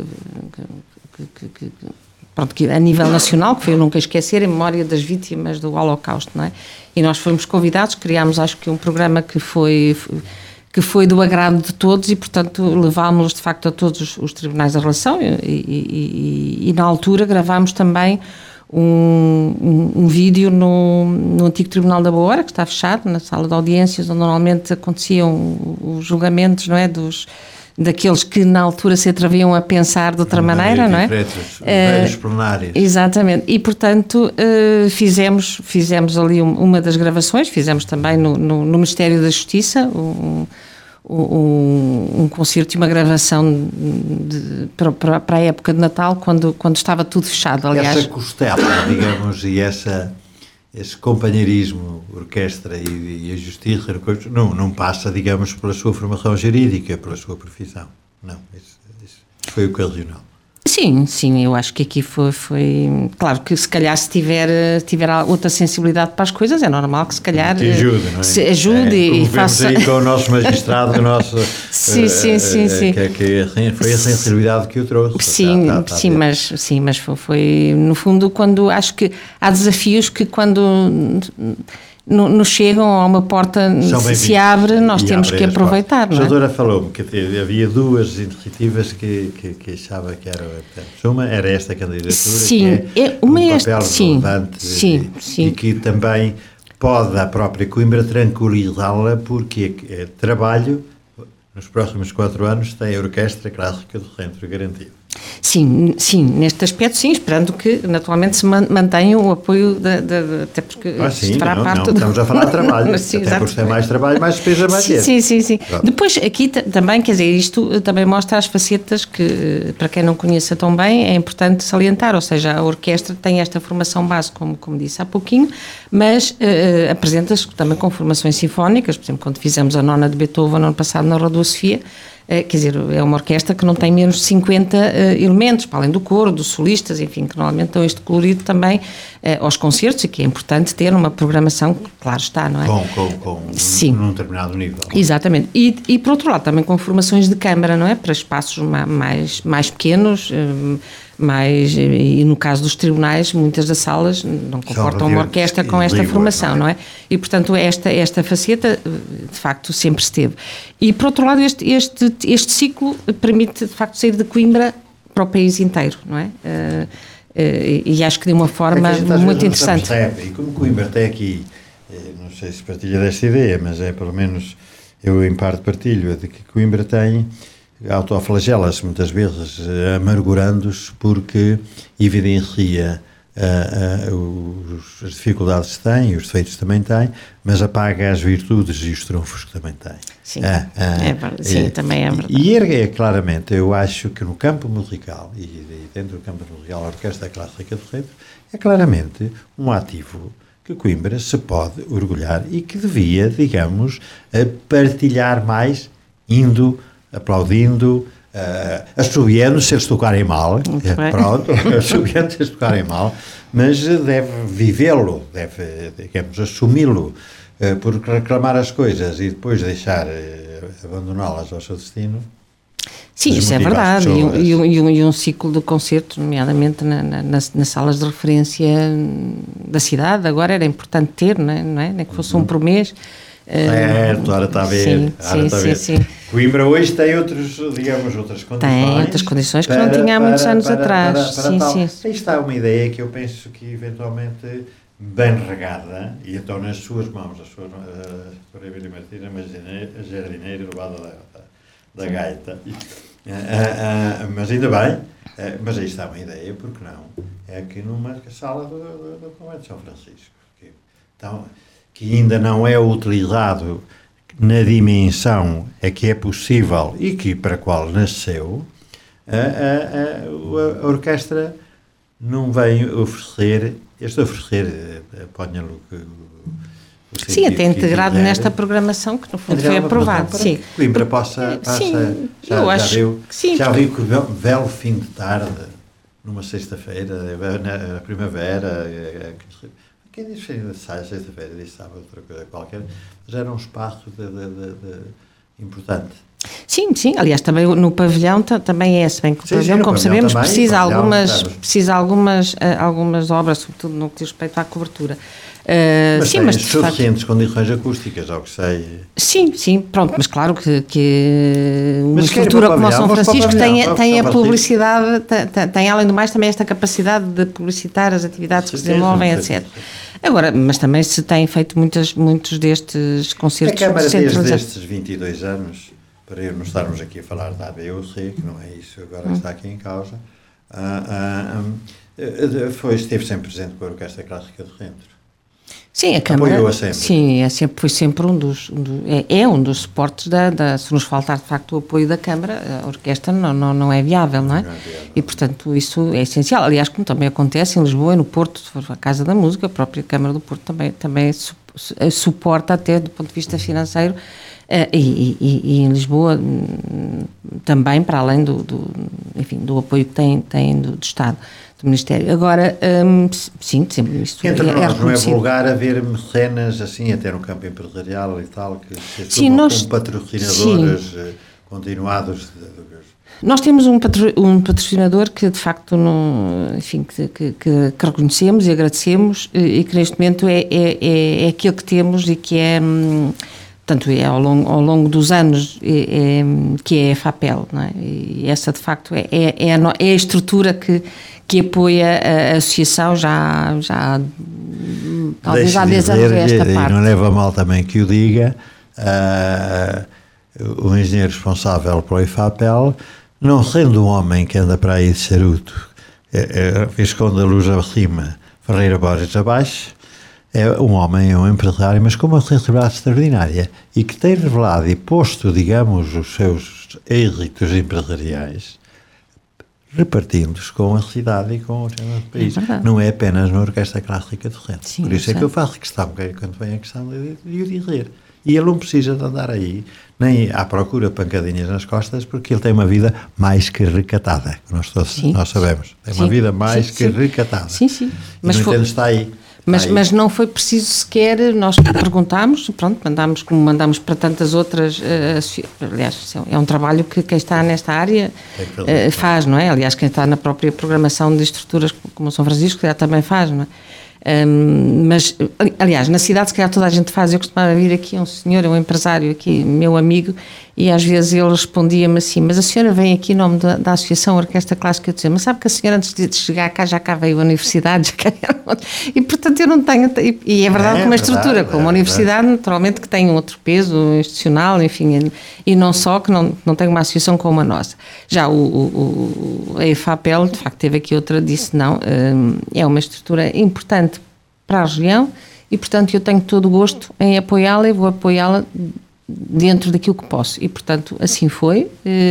que a nível nacional, que foi Eu Nunca Esquecer, em memória das vítimas do Holocausto, não é? E nós fomos convidados, criámos acho que um programa que foi do agrado de todos e, portanto, levámos-los de facto a todos os tribunais da relação e na altura gravámos também um vídeo no antigo Tribunal da Boa Hora, que está fechado, na sala de audiências, onde normalmente aconteciam os julgamentos, não é, daqueles que na altura se atreviam a pensar de outra maneira, não é? Os velhos plenários. Exatamente. E, portanto, fizemos ali uma das gravações, fizemos também no Ministério da Justiça um concerto e uma gravação para a época de Natal, quando estava tudo fechado, aliás. Essa costela, digamos, e esse companheirismo, orquestra e a justiça, não passa, digamos, pela sua formação jurídica, pela sua profissão. Não, isso foi o que regional. Sim, eu acho que aqui foi... Claro que se calhar se tiver outra sensibilidade para as coisas, é normal que se calhar... Que ajude, não é? Se ajude e faça... aí com o nosso magistrado, o nosso... Sim. Que foi a sensibilidade que o trouxe. Sim, mas foi... No fundo, quando... Acho que há desafios que quando... nos chegam a uma porta, se abre, nós temos que aproveitar, não é? A doutora falou-me que havia duas iniciativas que achava que eram... Uma era esta candidatura, sim, que é um papel relevante e que também pode a própria Coimbra tranquilizá-la, porque é trabalho, nos próximos 4 anos tem a Orquestra Clássica do Centro garantido. Sim, neste aspecto sim, esperando que naturalmente se mantenha o apoio até porque fará parte estamos a falar de trabalho, sim, até porque tem mais trabalho, mais despesa, mais dinheiro. Sim. Depois aqui também, quer dizer, isto também mostra as facetas que, para quem não conheça tão bem, é importante salientar, ou seja, a orquestra tem esta formação base, como disse há pouquinho, mas apresenta-se também com formações sinfónicas, por exemplo, quando fizemos a nona de Beethoven no ano passado na Rua Sofia, quer dizer, é uma orquestra que não tem menos de 50 elementos, para além do coro, dos solistas, enfim, que normalmente dão este colorido também aos concertos e que é importante ter uma programação, claro está, não é? Sim. Num determinado nível. Exatamente. E por outro lado, também com formações de câmara, não é? Para espaços mais pequenos, e no caso dos tribunais, muitas das salas não comportam uma orquestra com esta formação, não é? E, portanto, esta faceta, de facto, sempre esteve. E, por outro lado, este ciclo permite, de facto, sair de Coimbra para o país inteiro, não é? E acho que de uma forma muito interessante. E como Coimbra tem aqui, não sei se partilha desta ideia, mas pelo menos eu em parte partilho, de que Coimbra tem autoflagela-se muitas vezes, amargurando-se porque evidencia as dificuldades que tem, os defeitos também tem, mas apaga as virtudes e os trunfos que também tem. Sim, também é verdade. E ergue claramente, eu acho que no campo musical, e dentro do campo musical, a Orquestra Clássica do Centro é claramente um ativo que Coimbra se pode orgulhar e que devia, digamos, partilhar mais, aplaudindo, assobiando se eles tocarem mal, assobiando se eles tocarem mal, mas deve vivê-lo, deve, digamos, assumi-lo, porque reclamar as coisas e depois deixar abandoná-las ao seu destino. Sim, isso é verdade, e um ciclo de concertos, nomeadamente nas salas de referência da cidade, agora era importante ter, não é? Nem que fosse um por mês. Agora está a ver. Sim. Coimbra hoje tem outras condições. Tem outras condições que não tinha há muitos anos atrás. Sim. Aí está uma ideia que eu penso que eventualmente bem regada, e então nas suas mãos, a Sra. Emília Martins, a jardineira do lado da gaita. Mas ainda bem, mas aí está uma ideia, porque não? É aqui numa sala do Convento de São Francisco. Que ainda não é utilizado na dimensão a que é possível e que para a qual nasceu, a orquestra não vem oferecer, ponha-lo sim, até integrado nesta programação que no fundo foi aprovado. Sim. Coimbra já viu que belo fim de tarde, numa sexta-feira, na primavera, quem diz sexta-feira, diz sábado, outra coisa qualquer, mas era um espaço importante. Sim, aliás, também no pavilhão também é, se bem que o pavilhão, como sabemos, também, precisa algumas obras, sobretudo no que diz respeito à cobertura. Mas sim, mas suficientes condições acústicas, ao que sei. Sim, pronto, mas claro que uma estrutura como o São Francisco tem a publicidade, tem além do mais também esta capacidade de publicitar as atividades que se desenvolvem, etc. Agora, mas também se têm feito muitos destes concertos. A Câmara desde estes 22 anos, para não estarmos aqui a falar da ABUC, que não é isso agora que está aqui em causa, esteve sempre presente com a Orquestra Clássica de Rentro. Sim, a Câmara apoiou-a sempre. Sim, foi sempre um dos suportes se nos faltar de facto o apoio da Câmara, a orquestra não é viável, não é? Não é viável. E portanto isso é essencial, aliás, como também acontece em Lisboa e no Porto, se for a Casa da Música, a própria Câmara do Porto também suporta até do ponto de vista financeiro, e em Lisboa também, para além do apoio que tem do Estado, do Ministério. Agora, sim, sempre isto entre nós não é vulgar haver mecenas assim, até no campo empresarial e tal, que se assumam como patrocinadores continuados. Nós temos um patrocinador que de facto que reconhecemos e agradecemos, e que neste momento é aquele que temos e que é... Portanto, ao longo dos anos, que é a FAPEL, não é? E essa, de facto, é a estrutura que apoia a associação talvez há 10 anos a esta parte. E não leva mal também que o diga, o engenheiro responsável pelo IFAPEL, não sendo um homem que anda para aí de charuto, esconde a luz acima, Ferreira Borges abaixo, é um homem, é um empresário, mas com uma sensibilidade extraordinária e que tem revelado e posto, digamos, os seus êxitos empresariais, repartindo-os com a cidade e com o país. Não é apenas na Orquestra Clássica de Rentro. Por isso é que eu faço questão, quando vem a questão de o dizer. E ele não precisa de andar aí, nem à procura pancadinhas nas costas, porque ele tem uma vida mais que recatada. Nós sabemos. Tem uma vida mais que recatada. Sim. Mas está aí. Mas não foi preciso sequer, nós perguntámos, pronto, como mandamos para tantas outras, aliás, é um trabalho que quem está nesta área faz, não é? Aliás, quem está na própria programação de estruturas como o São Francisco já também faz, não é? Mas, aliás, na cidade se calhar toda a gente faz. Eu costumava vir aqui um senhor, um empresário aqui, meu amigo, e às vezes ele respondia-me assim: mas a senhora vem aqui em nome da Associação Orquestra Clássica? Eu dizia: mas sabe que a senhora antes de chegar cá já cá veio a universidade, e portanto eu não tenho, e é verdade que uma estrutura como a universidade naturalmente que tem um outro peso institucional, enfim, e não só que não tem uma associação como a nossa. Já a EFAPEL de facto teve aqui outra, disse não, é uma estrutura importante para a região e portanto eu tenho todo o gosto em apoiá-la e vou apoiá-la dentro daquilo que posso, e portanto assim foi,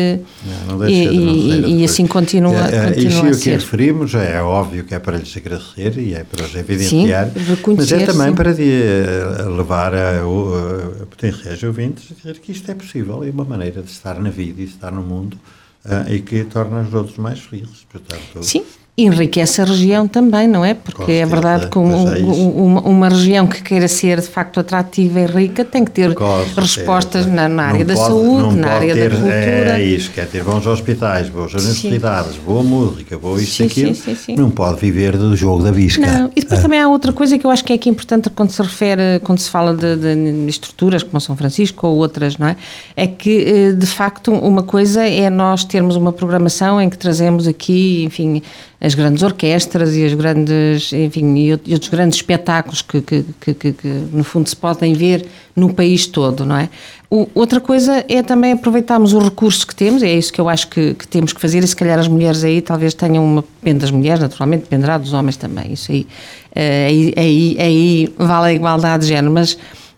e assim continua a ser. Isso que referimos é óbvio que é para lhes agradecer e é para os evidenciar, mas é também para levar a potenciais ouvintes a dizer que isto é possível, é uma maneira de estar na vida e de estar no mundo, e que torna os outros mais felizes, portanto... Sim. Enriquece a região também, não é? Porque é verdade que uma região que queira ser de facto atrativa e rica tem que ter respostas na área da saúde, na área da cultura. É isso, quer ter bons hospitais, boas universidades, boa música, boa isto e aquilo. Sim. Não pode viver do jogo da bisca. Não. E depois também há outra coisa que eu acho que é aqui importante quando se fala de estruturas como São Francisco ou outras, não é? É que de facto uma coisa é nós termos uma programação em que trazemos aqui, enfim, as grandes orquestras e as grandes, enfim, e outros grandes espetáculos que no fundo se podem ver no país todo, não é? Outra coisa é também aproveitarmos os recursos que temos, é isso que eu acho que temos que fazer, e se calhar as mulheres aí talvez tenham depende das mulheres, naturalmente, dependerá dos homens também, isso aí vale a igualdade de género,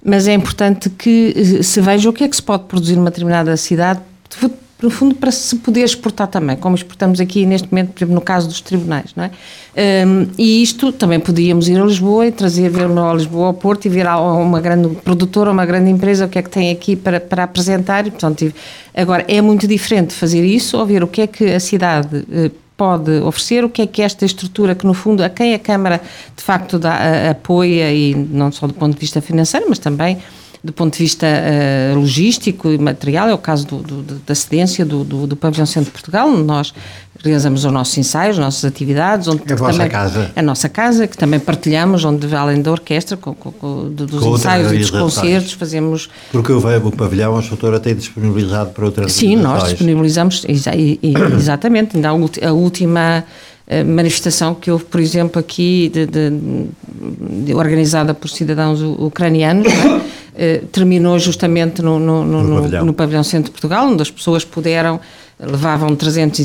mas é importante que se veja o que é que se pode produzir numa determinada cidade, no fundo, para se poder exportar também, como exportamos aqui neste momento, por exemplo, no caso dos tribunais, não é? E isto também podíamos ir a Lisboa e vir a Lisboa ao Porto e ver a uma grande produtora, uma grande empresa, o que é que tem aqui para apresentar. E, portanto, agora, é muito diferente fazer isso ou ver o que é que a cidade pode oferecer, o que é que esta estrutura que, no fundo, a quem a Câmara, de facto, apoia, e não só do ponto de vista financeiro, mas também do ponto de vista logístico e material, é o caso da cedência do Pavilhão Centro de Portugal, onde nós realizamos os nossos ensaios, as nossas atividades. Onde a nossa casa, que também partilhamos, onde além da orquestra, dos ensaios e dos concertos, fazemos... Porque eu vejo o pavilhão, a estrutura tem disponibilizado para outras... Sim, nós disponibilizamos, exatamente, ainda a última... manifestação que houve, por exemplo, aqui organizada por cidadãos ucranianos, terminou justamente no Pavilhão Centro de Portugal, onde as pessoas levavam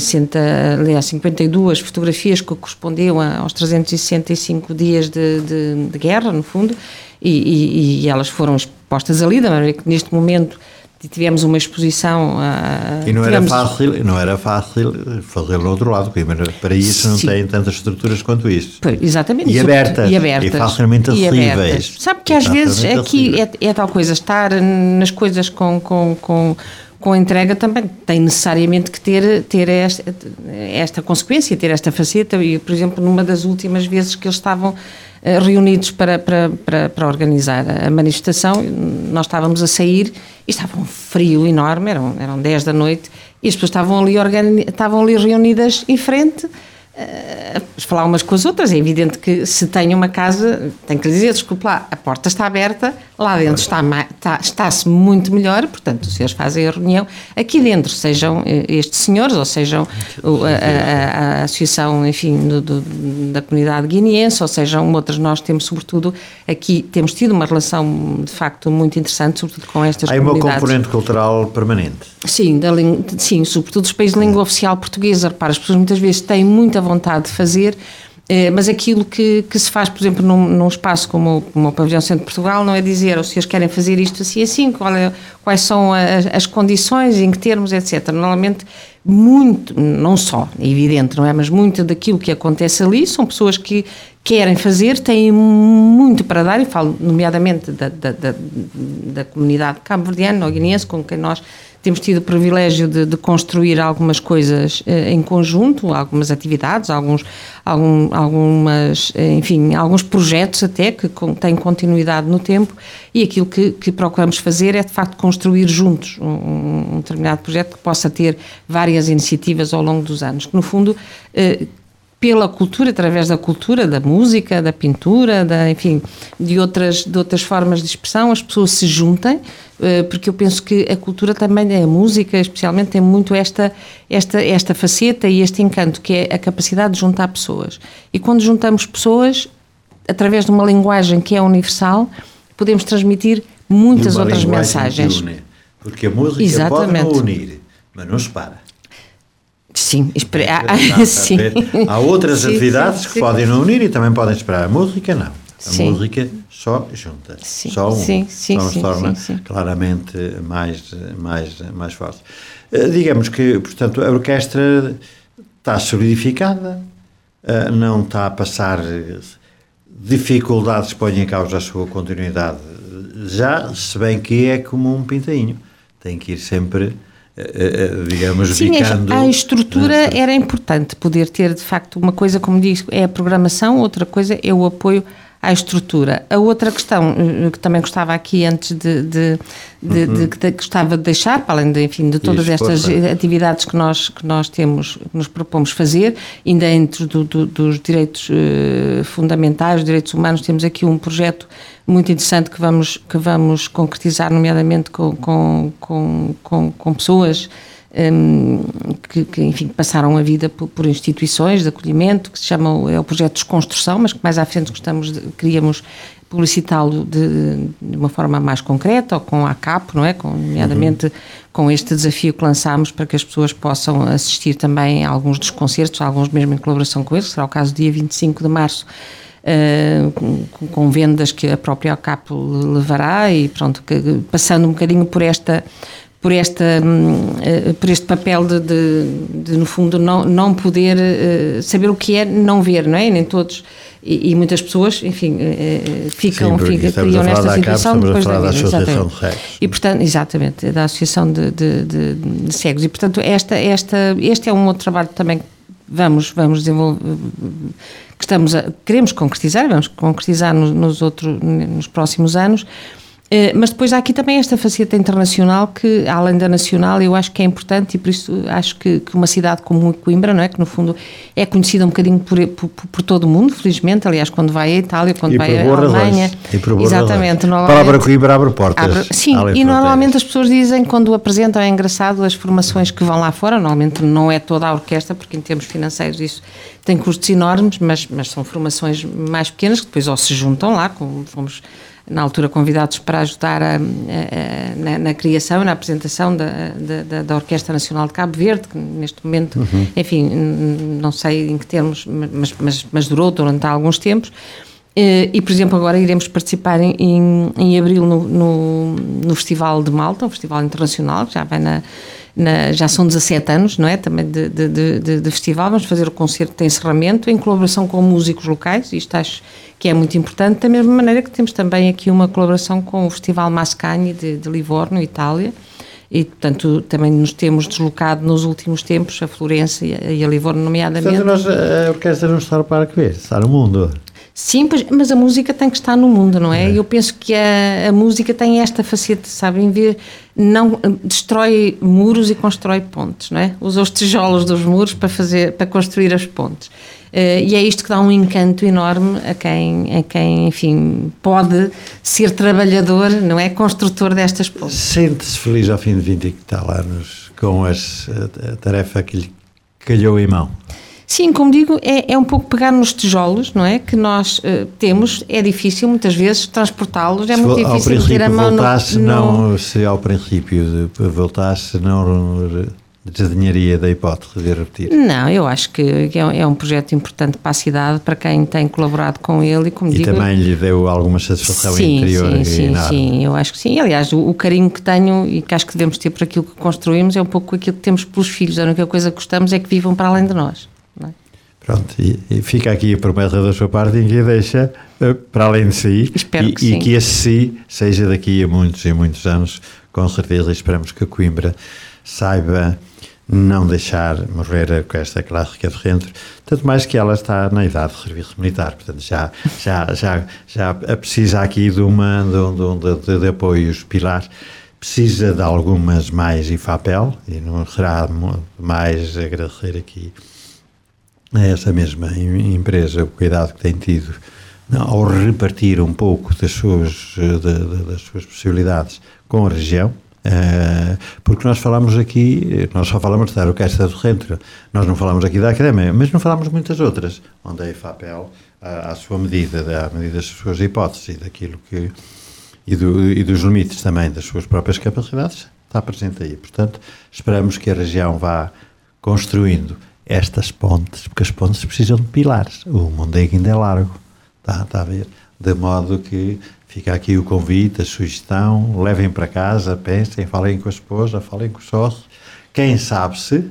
52 fotografias que correspondiam aos 365 dias de guerra, no fundo, e elas foram expostas ali, da maneira que neste momento tivemos uma exposição... E não era fácil fazê-lo no outro lado, porque para isso não tem tantas estruturas quanto isso. Exatamente. E abertas. E facilmente acessíveis. Sabe que às vezes aqui é tal coisa, estar nas coisas com entrega também tem necessariamente que ter esta consequência, ter esta faceta. E, por exemplo, numa das últimas vezes que eles estavam reunidos para organizar a manifestação, nós estávamos a sair e estava um frio enorme, eram 10 da noite, e as pessoas estavam ali reunidas em frente, a falar umas com as outras. É evidente que se tem uma casa, tem que lhe dizer, desculpe lá, a porta está aberta, lá dentro está-se muito melhor, portanto os senhores fazem a reunião aqui dentro, sejam estes senhores ou sejam a associação, enfim, da comunidade guineense, ou sejam outras. Nós temos sobretudo aqui, temos tido uma relação de facto muito interessante, sobretudo com estas comunidades. Há uma componente cultural permanente. Sim, sobretudo os países de língua oficial portuguesa. Repara, as pessoas muitas vezes têm muita vontade de fazer, mas aquilo que se faz, por exemplo, num espaço como o Pavilhão Centro de Portugal, não é dizer, os senhores querem fazer isto assim, quais são as condições, em que termos, etc. Normalmente, muito, não só, é evidente, não é? Mas muito daquilo que acontece ali são pessoas que querem fazer, têm muito para dar, e falo nomeadamente da comunidade cabo-verdiana ou guineense, com quem nós temos tido o privilégio de construir algumas coisas em conjunto, algumas atividades, alguns projetos até que têm continuidade no tempo, e aquilo que procuramos fazer é de facto construir juntos um determinado projeto que possa ter várias iniciativas ao longo dos anos, que no fundo pela cultura, através da cultura, da música, da pintura, de outras formas de expressão, as pessoas se juntem, porque eu penso que a cultura também, a música especialmente, tem muito esta faceta e este encanto, que é a capacidade de juntar pessoas. E quando juntamos pessoas, através de uma linguagem que é universal, podemos transmitir muitas outras mensagens. Porque a música pode não unir, mas não separa. Sim, sim. Há outras atividades que podem não unir e também podem separar. A música não. A música só junta. Só nos torna claramente mais forte. Digamos que, portanto, a orquestra está solidificada, não está a passar dificuldades que ponham em causa a sua continuidade já, se bem que é como um pintainho. Tem que ir sempre... digamos, bicando. A estrutura era importante, poder ter de facto uma coisa, como diz, é a programação, outra coisa é o apoio à estrutura. A outra questão que também gostava aqui antes gostava de deixar, para além de todas estas atividades que nós temos, que nos propomos fazer, ainda dentro dos direitos fundamentais, direitos humanos, temos aqui um projeto muito interessante que vamos concretizar, nomeadamente com pessoas que enfim, passaram a vida por instituições de acolhimento, que se chama, é o projeto de Desconstrução, mas que mais à frente queríamos publicitá-lo de uma forma mais concreta, ou com a CAP, não é? Nomeadamente com este desafio que lançámos para que as pessoas possam assistir também a alguns dos concertos, alguns mesmo em colaboração com eles, será o caso dia 25 de março, com vendas que a própria OCAP levará e pronto, passando um bocadinho por este papel de no fundo não poder saber o que é não ver, não é? Nem todos e muitas pessoas, enfim, criam nesta situação depois da vida, exatamente. E portanto, exatamente, da Associação de Cegos, e portanto este é um outro trabalho também que vamos desenvolver, que queremos concretizar, vamos concretizar nos próximos anos. Mas depois há aqui também esta faceta internacional que, além da nacional, eu acho que é importante, e por isso acho que uma cidade como Coimbra, não é? Que no fundo é conhecida um bocadinho por todo o mundo, felizmente, aliás, quando vai à Itália, quando vai à Alemanha, exatamente. A palavra Coimbra abre portas. Sim, e normalmente as pessoas dizem, quando apresentam, é engraçado, as formações que vão lá fora, normalmente não é toda a orquestra, porque em termos financeiros isso tem custos enormes, mas são formações mais pequenas, que depois ou se juntam lá, como fomos na altura convidados para ajudar na criação e na apresentação da Orquestra Nacional de Cabo Verde, que neste momento, enfim, não sei em que termos, mas durou durante alguns tempos. E, por exemplo, agora iremos participar em abril no Festival de Malta, um festival internacional, que já vai já são 17 anos, não é? Também de festival. Vamos fazer o concerto de encerramento em colaboração com músicos locais, isto acho que é muito importante, da mesma maneira que temos também aqui uma colaboração com o Festival Mascagni de Livorno, Itália, e portanto também nos temos deslocado nos últimos tempos a Florença e a Livorno nomeadamente. Portanto, a orquestra não está para que ver, está no mundo. Sim, mas a música tem que estar no mundo, não é? Eu penso que a música tem esta faceta, sabem ver, não destrói muros e constrói pontes, não é? Usa os tijolos dos muros para construir as pontes. E é isto que dá um encanto enorme a quem, enfim, pode ser trabalhador, não é? Construtor destas pontes. Sente-se feliz ao fim de 20 e tal anos com a tarefa que lhe calhou em mão? Sim, como digo, é um pouco pegar nos tijolos, não é? Que nós temos, é difícil muitas vezes transportá-los, é muito difícil ter a mão Se ao princípio voltasse, não desdenharia da hipótese de repetir? Não, eu acho que é um projeto importante para a cidade, para quem tem colaborado com ele e, como digo... E também lhe deu alguma satisfação interior? Sim, eu acho que sim. Aliás, o carinho que tenho e que acho que devemos ter por aquilo que construímos é um pouco aquilo que temos pelos filhos. A única coisa que gostamos é que vivam para além de nós. Não é? Pronto, e fica aqui a promessa da sua parte em que a deixa para além de si. Espero que sim. E que esse si seja daqui a muitos e muitos anos, com certeza, e esperamos que a Coimbra saiba não deixar morrer a orquestra clássica de Rentro, tanto mais que ela está na idade de serviço militar, portanto já precisa aqui de apoios pilares, precisa de algumas mais IFAPEL, e não será mais agradecer aqui a essa mesma empresa o cuidado que tem tido ao repartir um pouco das suas possibilidades com a região, porque nós falamos aqui, nós só falamos da Orquestra do Centro, nós não falamos aqui da Académia, mas não falamos de muitas outras, onde a IFAPEL, à sua medida, à medida das suas hipóteses e daquilo que e dos limites também das suas próprias capacidades, está presente aí. Portanto, esperamos que a região vá construindo estas pontes, porque as pontes precisam de pilares. O Mondego ainda é largo, está a ver? De modo que fica aqui o convite, a sugestão, levem para casa, pensem, falem com a esposa, falem com o sócio, quem sabe-se,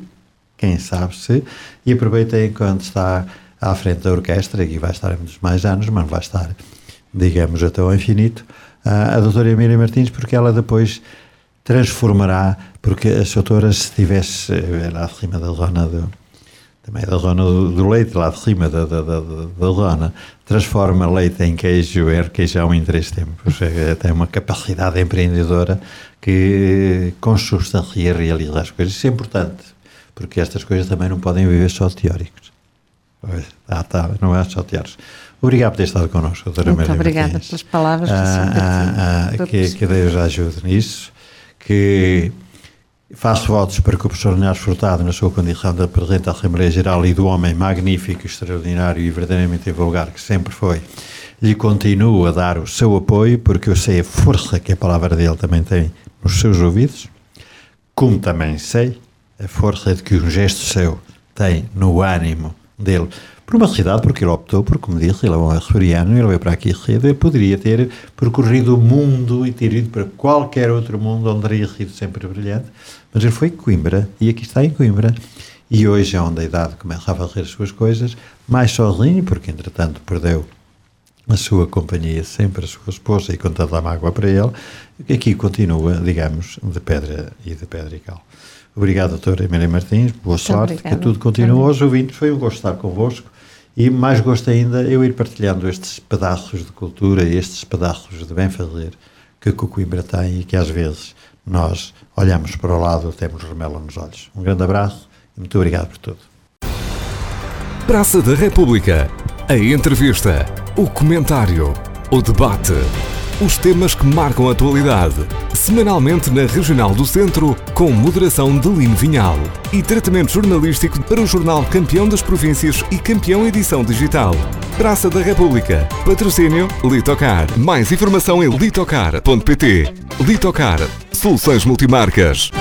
e aproveitem enquanto está à frente da orquestra, e vai estar muitos mais anos, mas não vai estar, digamos, até ao infinito, a doutora Emília Martins, porque ela depois transformará, porque a doutora, se estivesse lá de cima da zona também da zona do leite, lá de cima da zona, transforma leite em queijo, requeijão em 3 tempos. Tem uma capacidade empreendedora que consubstancia e realiza as coisas. Isso é importante, porque estas coisas também não podem viver só de teóricos. Não é só teóricos. Obrigado por ter estado connosco, doutora Emília Martins. Muito obrigada pelas palavras. Que Deus a ajude nisso, que faço votos para que o professor Linhares Furtado, na sua condição de Presidente da Assembleia Geral e do homem magnífico, extraordinário e verdadeiramente invulgar que sempre foi, lhe continue a dar o seu apoio, porque eu sei a força que a palavra dele também tem nos seus ouvidos, como também sei a força de que um gesto seu tem no ânimo dele. Por uma realidade, porque ele optou por, como disse, ele é um açoriano, ele veio para aqui cedo, ele poderia ter percorrido o mundo e ter ido para qualquer outro mundo onde teria sido sempre brilhante, mas ele foi em Coimbra, e aqui está em Coimbra, e hoje é onde a idade começa a fazer as suas coisas, mais sozinho, porque entretanto perdeu a sua companhia, sempre a sua esposa, e com tanta mágoa para ele, que aqui continua, digamos, de pedra e cal. Obrigado, doutora Emília Martins, boa sorte, obrigada. Que tudo continue. Aos ouvintes, foi um gosto estar convosco, e mais gosto ainda eu ir partilhando estes pedaços de cultura e estes pedaços de bem-fazer que o Coimbra tem e que às vezes nós olhamos para o lado e temos remela nos olhos. Um grande abraço e muito obrigado por tudo. Praça da República. A entrevista, o comentário, o debate, os temas que marcam a atualidade, semanalmente na Regional do Centro, com moderação de Lino Vinhal e tratamento jornalístico para o jornal Campeão das Províncias e Campeão Edição Digital. Praça da República. Patrocínio Litocar. Mais informação em litocar.pt. Litocar. Soluções multimarcas.